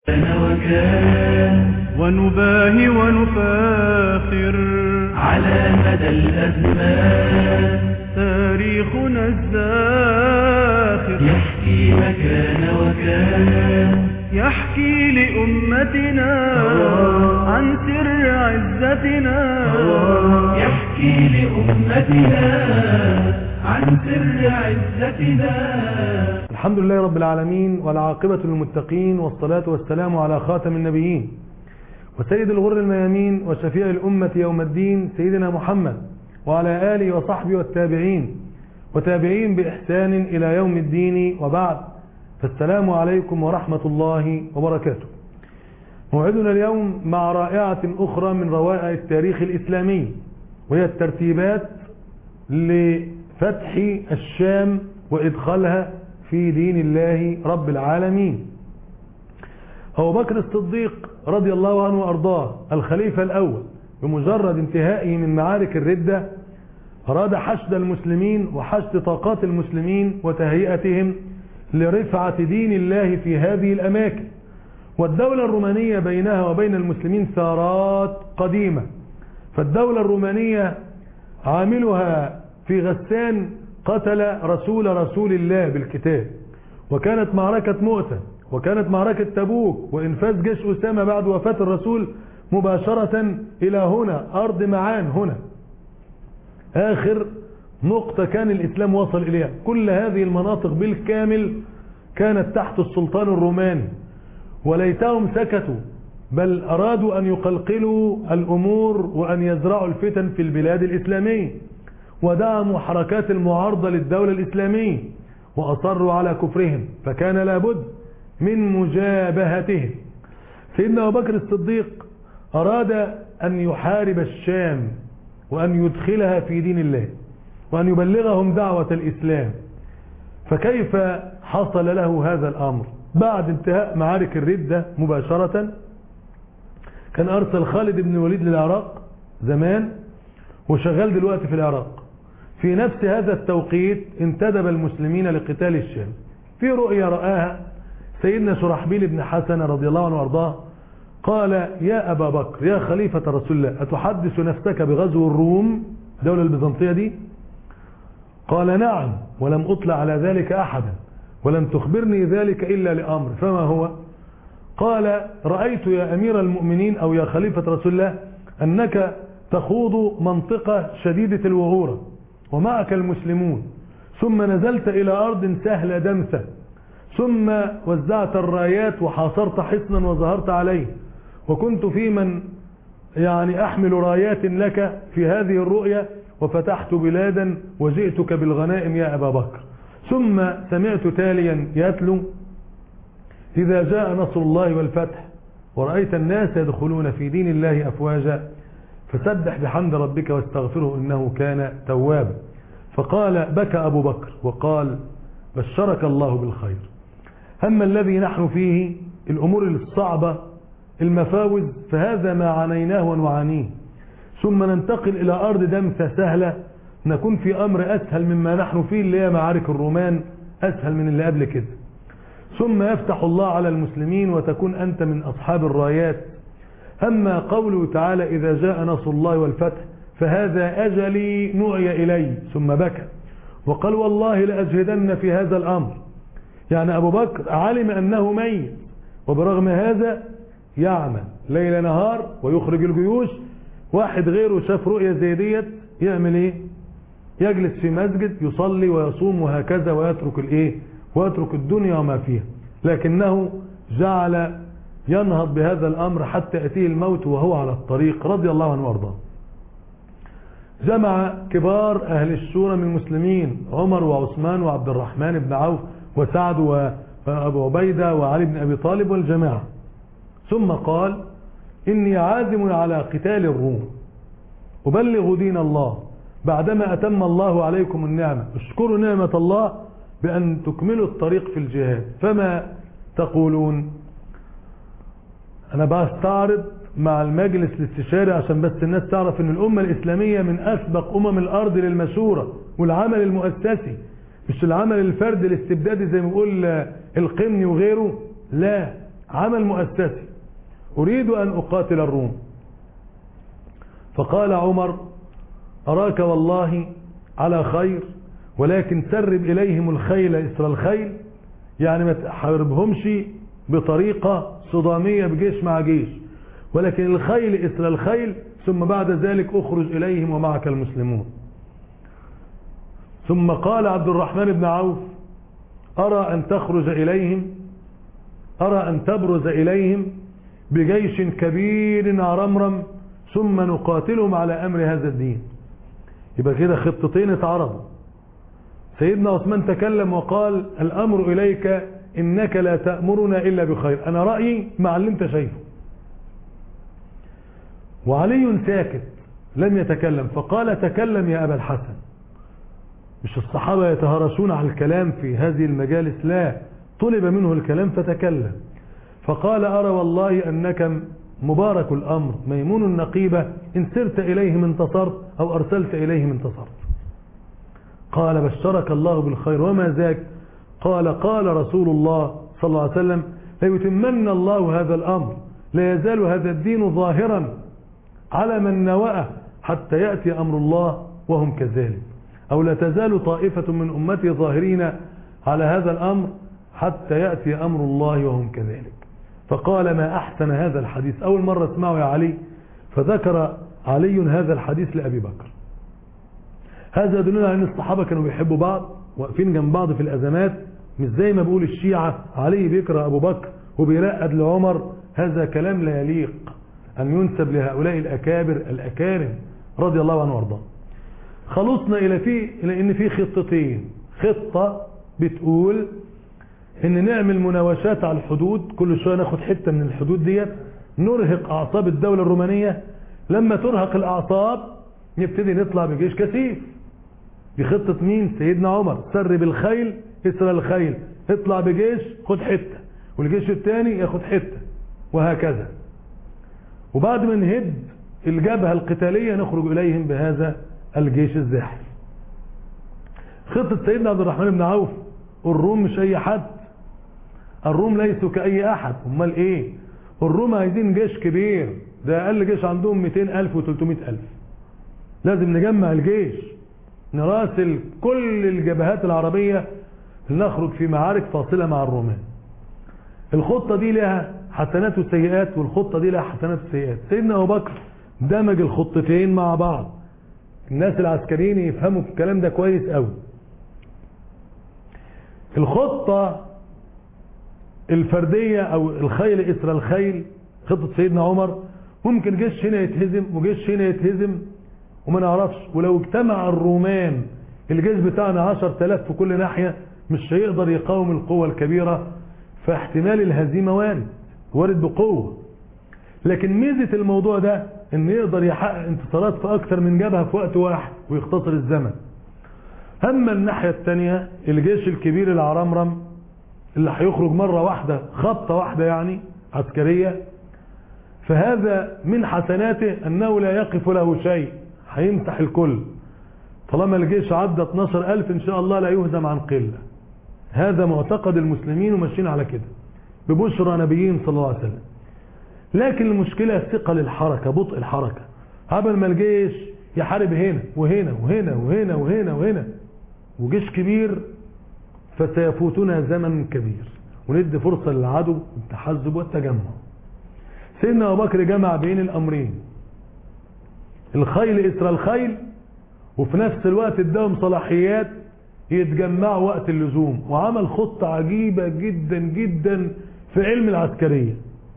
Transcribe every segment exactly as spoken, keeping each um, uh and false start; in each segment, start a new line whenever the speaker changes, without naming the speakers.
وكان
ونباهي ونفاخر
على مدى الأزمان
تاريخنا الزاخر
يحكي مكان وكان
يحكي لأمتنا عن سر عزتنا
يحكي لأمتنا عن سر عزتنا.
الحمد لله رب العالمين، والعاقبة للمتقين، والصلاة والسلام على خاتم النبيين وسيد الغر الميامين وشفيع الأمة يوم الدين سيدنا محمد وعلى آله وصحبه والتابعين وتابعين بإحسان إلى يوم الدين، وبعد، فالسلام عليكم ورحمة الله وبركاته. موعدنا اليوم مع رائعة أخرى من روائع التاريخ الإسلامي، وهي الترتيبات لفتح الشام وإدخالها في دين الله رب العالمين. أبو بكر الصديق رضي الله عنه وأرضاه الخليفة الأول، بمجرد انتهائه من معارك الردة أراد حشد المسلمين وحشد طاقات المسلمين وتهيئتهم لرفعة دين الله في هذه الأماكن. والدولة الرومانية بينها وبين المسلمين ثارات قديمة، فالدولة الرومانية عاملها في غسان قتل رسول رسول الله بالكتاب، وكانت معركة مؤتة، وكانت معركة تبوك، وإنفاذ جيش أسامة بعد وفاة الرسول مباشرة إلى هنا أرض معان، هنا آخر نقطة كان الإسلام وصل إليها. كل هذه المناطق بالكامل كانت تحت السلطان الروماني، وليتهم سكتوا، بل أرادوا أن يقلقلوا الأمور وأن يزرعوا الفتن في البلاد الإسلامية، ودعموا حركات المعارضة للدولة الإسلامية وأصروا على كفرهم، فكان لابد من مجابهتهم. سيدنا أبو بكر الصديق أراد أن يحارب الشام وأن يدخلها في دين الله وأن يبلغهم دعوة الإسلام. فكيف حصل له هذا الأمر؟ بعد انتهاء معارك الردة مباشرة كان أرسل خالد بن الوليد للعراق زمان، وشغال دلوقتي في العراق. في نفس هذا التوقيت انتدب المسلمين لقتال الشام. في رؤيا رآها سيدنا شرحبيل بن حسن رضي الله عنه وارضاه، قال: يا أبا بكر، يا خليفة رسول الله، أتحدث نفسك بغزو الروم، الدولة البيزنطية دي؟ قال: نعم، ولم أطلع على ذلك أحدا، ولم تخبرني ذلك إلا لأمر. فما هو؟ قال: رأيت يا أمير المؤمنين أو يا خليفة رسول الله أنك تخوض منطقة شديدة الوعورة ومعك المسلمون، ثم نزلت إلى أرض سهلة دمسة، ثم وزعت الرايات وحاصرت حصنا وظهرت عليه، وكنت في من يعني أحمل رايات لك في هذه الرؤية، وفتحت بلادا وجئتك بالغنائم يا أبا بكر. ثم سمعت تاليا يتلو: إذا جاء نصر الله والفتح ورأيت الناس يدخلون في دين الله أفواجا فسبح بحمد ربك واستغفره إنه كان توابا. فقال: بكى أبو بكر وقال: بشرك الله بالخير. أما الذي نحن فيه، الأمور الصعبة، المفاوز، فهذا ما عانيناه ونعانيه، ثم ننتقل إلى أرض دمسة سهلة نكون في أمر أسهل مما نحن فيه، اللي هي معارك الرومان، أسهل من اللي قبل كده، ثم يفتح الله على المسلمين وتكون أنت من أصحاب الرايات. أما قوله تعالى: إذا جاء نصر الله والفتح فهذا أجلي نعي إلي، ثم بكى وقال: والله لأجهدن في هذا الأمر. يعني أبو بكر علم أنه ميت، وبرغم هذا يعمل ليل نهار ويخرج الجيوش. واحد غيره شاف رؤية زي ديت يعمل ايه؟ يجلس في مسجد يصلي ويصوم وهكذا، ويترك الايه؟ ويترك الدنيا وما فيها. لكنه جعل ينهض بهذا الأمر حتى يأتيه الموت وهو على الطريق، رضي الله عنه وارضاه. جمع كبار أهل الشورى من المسلمين، عمر وعثمان وعبد الرحمن بن عوف وسعد وأبو عبيدة وعلي بن أبي طالب والجماعة، ثم قال: إني عازم على قتال الروم، أبلغ دين الله بعدما أتم الله عليكم النعمة، اشكروا نعمة الله بأن تكملوا الطريق في الجهاد، فما تقولون؟ أنا بستعرض مع المجلس الاستشاري عشان بس الناس تعرف أن الأمة الإسلامية من أسبق أمم الأرض للمشورة والعمل المؤسسي، مش العمل الفردي الاستبدادي زي ما بيقول القمني وغيره. لا، عمل مؤسسي، أريد أن أقاتل الروم. فقال عمر أراك والله على خير، ولكن سرب إليهم الخيل إسر الخيل، يعني ما تحاربهمش بطريقة صدامية بجيش مع جيش، ولكن الخيل إسر الخيل، ثم بعد ذلك أخرج إليهم ومعك المسلمون. ثم قال عبد الرحمن بن عوف أرى أن تخرج إليهم، أرى أن تبرز إليهم بجيش كبير عرمرم، ثم نقاتلهم على أمر هذا الدين. يبقى كده خطتين اتعرضوا. سيدنا عثمان تكلم وقال الأمر إليك إنك لا تأمرنا إلا بخير، أنا رأيي مع اللي انت شايفه. وعلي ساكت لم يتكلم، فقال تكلم يا أبا الحسن. مش الصحابة يتهرشون على الكلام في هذه المجالس، لا، طلب منه الكلام فتكلم. فقال أرى والله أنك مبارك الأمر ميمون النقيبة، إن سرت إليهم انتصرت أو أرسلت إليهم انتصرت. قال بشرك الله بالخير، وما ذاك؟ قال قال رسول الله صلى الله عليه وسلم ليتمن الله هذا الأمر، لا يزال هذا الدين ظاهرا على من نوأه حتى يأتي أمر الله وهم كذلك، أو لا تزال طائفة من أمتي ظاهرين على هذا الأمر حتى يأتي أمر الله وهم كذلك. فقال ما أحسن هذا الحديث، أول مرة اسمعه يا علي. فذكر علي هذا الحديث لأبي بكر. هذا يدلنا على أن الصحابة كانوا بيحبوا بعض، واقفين جنب بعض في الأزمات، مش زي ما بيقول الشيعة علي بيكره أبو بكر وبيرقد لعمر. هذا كلام لا يليق أن ينسب لهؤلاء الأكابر الأكارم رضي الله عنه وارضاه. خلصنا إلى في إلى إن في خطتين. خطة بتقول إن نعمل مناوشات على الحدود، كل شوية ناخد حتة من الحدود ديت، نرهق أعصاب الدولة الرومانية. لما ترهق الأعصاب نبتدي نطلع بجيش كثيف. دي خطة مين؟ سيدنا عمر. سرب الخيل اسر الخيل، اطلع بجيش خد حتة، والجيش الثاني ياخد حتة، وهكذا. وبعد ما نهد الجبهة القتالية نخرج إليهم بهذا الجيش الزاحف. خطة سيدنا عبد الرحمن بن عوف، الروم مش أي حد، الروم ليسوا كأي أحد. امال إيه؟ الروم عايزين جيش كبير، ده أقل جيش عندهم مئتين ألف وثلاثمئة ألف. لازم نجمع الجيش، نراسل كل الجبهات العربية، نخرج في معارك فاصلة مع الرومان. الخطة دي لها حسنات وسيئات، والخطة دي لها حسنات وسيئات. سيدنا أبو بكر دمج الخطتين مع بعض. الناس العسكريين يفهموا الكلام ده كويس قوي. الخطة الفردية أو الخيل إسر الخيل، خطة سيدنا عمر، ممكن جيش هنا يتهزم وجيش هنا يتهزم وما نعرفش. ولو اجتمع الرومان الجيش بتاعنا عشرة آلاف في كل ناحية مش هيقدر يقاوم القوة الكبيرة، فاحتمال الهزيمة وارد وارد بقوة. لكن ميزة الموضوع ده ان يقدر يحقق انتصارات في اكتر من جبهة في وقت واحد ويختصر الزمن. اما الناحية التانية الجيش الكبير العرمرم اللي هيخرج مرة واحدة خبطة واحدة يعني عسكرية، فهذا من حسناته انه لا يقف له شيء، هيمسح الكل. طالما الجيش عدى اثناشر ألف ان شاء الله لا يهزم عن قلة. هذا معتقد المسلمين وماشيين على كده ببشرى نبيين صلى الله عليه وسلم. لكن المشكلة ثقل الحركة، بطء الحركة. قبل ما الجيش يحارب هنا وهنا وهنا وهنا وهنا وهنا وجيش كبير، فسيفوتنا زمن كبير وندي فرصة للعدو التحزب والتجمع. سيدنا أبو بكر جمع بين الأمرين، الخيل إسر الخيل، وفي نفس الوقت اداهم صلاحيات يتجمعوا وقت اللزوم. وعمل خطة عجيبة جدا جدا في علم العسكرية،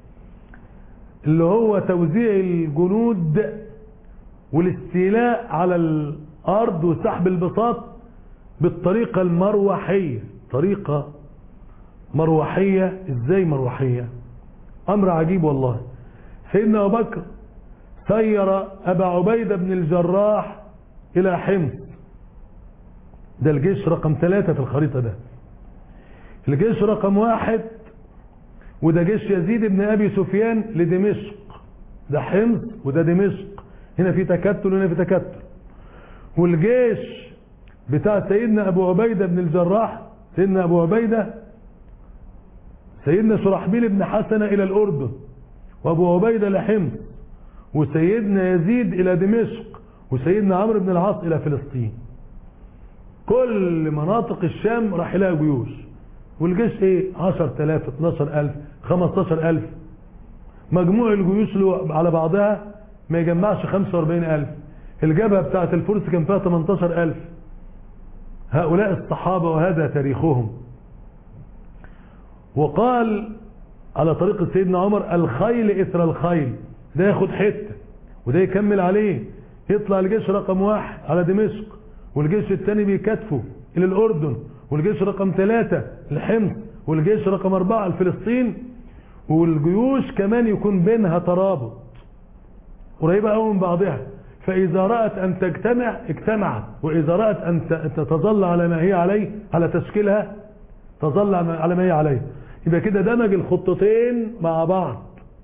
اللي هو توزيع الجنود والاستيلاء على الأرض وسحب البساط بالطريقة المروحية. طريقة مروحية. ازاي مروحية؟ أمر عجيب والله. سيدنا أبو بكر سير أبا عبيدة بن الجراح إلى حمص، ده الجيش رقم ثلاثة في الخريطة. ده الجيش رقم واحد، وده جيش يزيد بن أبي سفيان لدمشق. ده حمص وده دمشق، هنا في تكتل وهنا في تكتل. والجيش بتاع سيدنا أبو عبيدة بن الجراح، سيدنا أبو عبيدة سيدنا شرحبيل بن حسنة إلى الأردن، وأبو عبيدة لحمص، وسيدنا يزيد إلى دمشق، وسيدنا عمرو بن العاص إلى فلسطين. كل مناطق الشام راح لها جيوش، والجيش ايه؟ عشرة آلاف، اتناشر ألف، خمستاشر ألف. مجموع الجيوش على بعضها ما يجمعش خمسة وأربعين ألف. الجبهة بتاعت الفرس كان فيها تمنتاشر ألف. هؤلاء الصحابة وهذا تاريخهم. وقال على طريقة سيدنا عمر: الخيل إثر الخيل، ده ياخد حتة وده يكمل عليه، يطلع الجيش رقم واحد على دمشق، والجيش الثاني بيكتفه إلى الأردن، والجيش رقم ثلاثة لحمص، والجيش رقم أربعة لفلسطين، والجيوش كمان يكون بينها ترابط قريبة قوي من بعضها، فإذا رأت أن تجتمع اجتمعت، وإذا رأت أن تظل على ما هي عليه على تشكيلها تظل على ما هي عليه. يبقى كده دمج الخطتين مع بعض،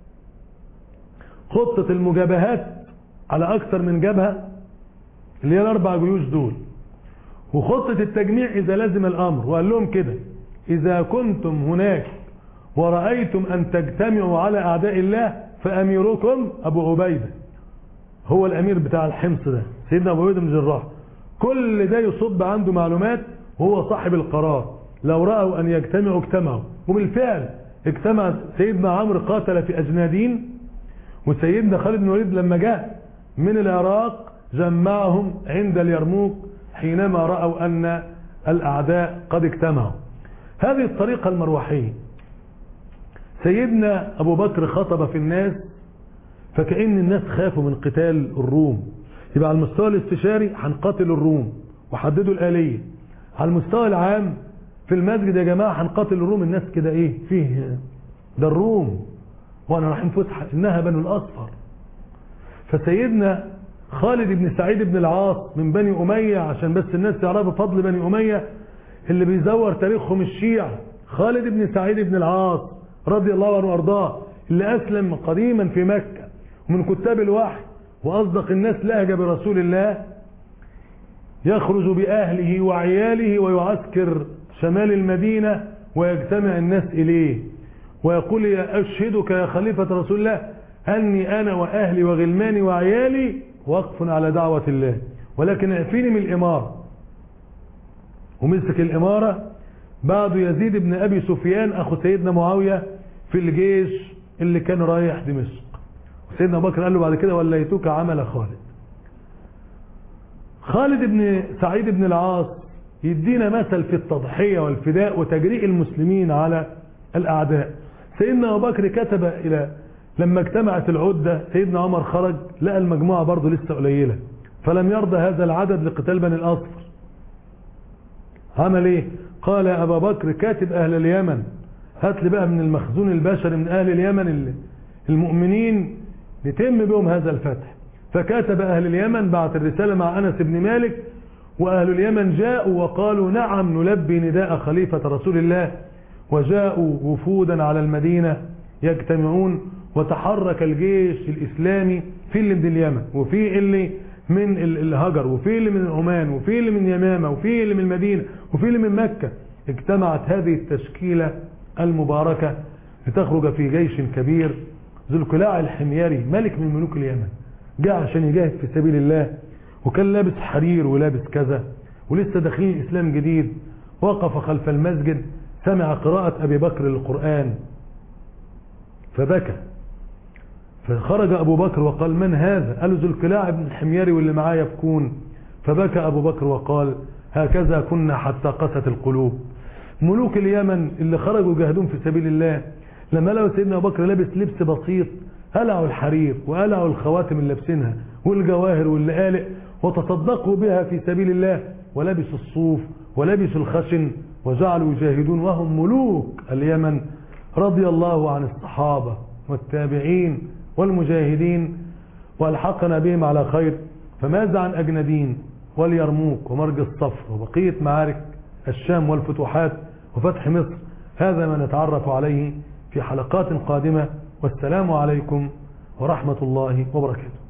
خطة المجابهات على أكثر من جبهة اللي هي الأربع جيوش دول، وخطة التجميع إذا لازم الأمر. وقال لهم كده: إذا كنتم هناك ورأيتم أن تجتمعوا على أعداء الله فأميركم أبو عبيدة، هو الأمير بتاع الحمص ده سيدنا أبو عبيدة بن الجراح. كل ده يصب عنده معلومات وهو صاحب القرار. لو رأوا أن يجتمعوا اجتمعوا، وبالفعل اجتمع. سيدنا عمرو قاتل في أجنادين، وسيدنا خالد بن الوليد لما جاء من العراق جمعهم عند اليرموك حينما رأوا أن الأعداء قد اجتمعوا. هذه الطريقة المروحية. سيدنا أبو بكر خطب في الناس فكأن الناس خافوا من قتال الروم. يبقى على المستوى الاستشاري هنقاتل الروم وحددوا الآلية. على المستوى العام في المسجد: يا جماعة هنقاتل الروم. الناس كده ايه فيه؟ ده الروم وانا رايحين فسحة، انها بنو الأصفر. فسيدنا خالد بن سعيد بن العاص من بني أمية، عشان بس الناس تعرفوا فضل بني أمية اللي بيزور تاريخهم الشيعة. خالد بن سعيد بن العاص رضي الله عنه وارضاه، اللي أسلم قديما في مكة ومن كتاب الوحي وأصدق الناس لهجة برسول الله، يخرج بأهله وعياله ويعسكر شمال المدينة ويجتمع الناس إليه ويقول: يا أشهدك يا خليفة رسول الله أني أنا وأهلي وغلماني وعيالي وقف على دعوة الله، ولكن اعفيني من الإمارة. ومسك الإمارة بعد يزيد بن أبي سفيان أخو سيدنا معاوية في الجيش اللي كان رايح دمشق. وسيدنا أبو بكر قال له بعد كده: وليتك عمل خالد. خالد بن سعيد بن العاص يدينا مثل في التضحية والفداء وتجريء المسلمين على الأعداء. سيدنا أبو بكر كتب إلى لما اجتمعت العدة، سيدنا عمر خرج لقى المجموعة برضه لسه قليلة، فلم يرضى هذا العدد لقتال بني الأصفر. عمل ايه؟ قال يا أبا بكر: كاتب أهل اليمن، هات لي بقى من المخزون البشري من أهل اليمن المؤمنين يتم بهم هذا الفتح. فكاتب أهل اليمن، بعت الرسالة مع أنس بن مالك، وأهل اليمن جاءوا وقالوا: نعم نلبي نداء خليفة رسول الله. وجاءوا وفودا على المدينة يجتمعون، وتحرك الجيش الإسلامي في اللي من اليمن، وفي اللي من الهجر، وفي اللي من عمان، وفي اللي من يمامة، وفي اللي من المدينة، وفي اللي من مكة. اجتمعت هذه التشكيلة المباركة لتخرج في جيش كبير. ذو القلاع الحميري ملك من ملوك اليمن جاء عشان يجاهد في سبيل الله، وكان لابس حرير ولابس كذا، ولسه داخلين الإسلام جديد. وقف خلف المسجد، سمع قراءة أبي بكر للقرآن فبكى. فخرج أبو بكر وقال: من هذا؟ قالوا: ذو القلاع بن الحميري واللي معاه يبكون. فبكى أبو بكر وقال: هكذا كنا حتى قست القلوب. ملوك اليمن اللي خرجوا جاهدون في سبيل الله لما لقوا سيدنا أبو بكر لابس لبس بسيط، قلعوا الحرير وقلعوا الخواتم اللي لابسينها والجواهر واللآلئ وتصدقوا بها في سبيل الله، ولبسوا الصوف ولبسوا الخشن وجعلوا يجاهدون وهم ملوك اليمن. رضي الله عن الصحابة والتابعين والمجاهدين والحقنا بهم على خير. فماذا عن أجنادين واليرموك ومرج الصفر وبقية معارك الشام والفتوحات وفتح مصر؟ هذا ما نتعرف عليه في حلقات قادمة، والسلام عليكم ورحمة الله وبركاته.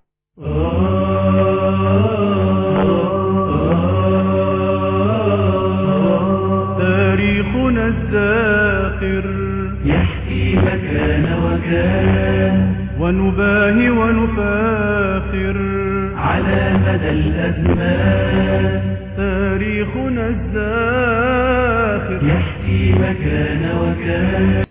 تاريخنا الزاخر
يحكي مكان وكان
ونباهي ونفاخر
على مدى الأزمان.
تاريخنا الزاخر
يحكي مكان وكان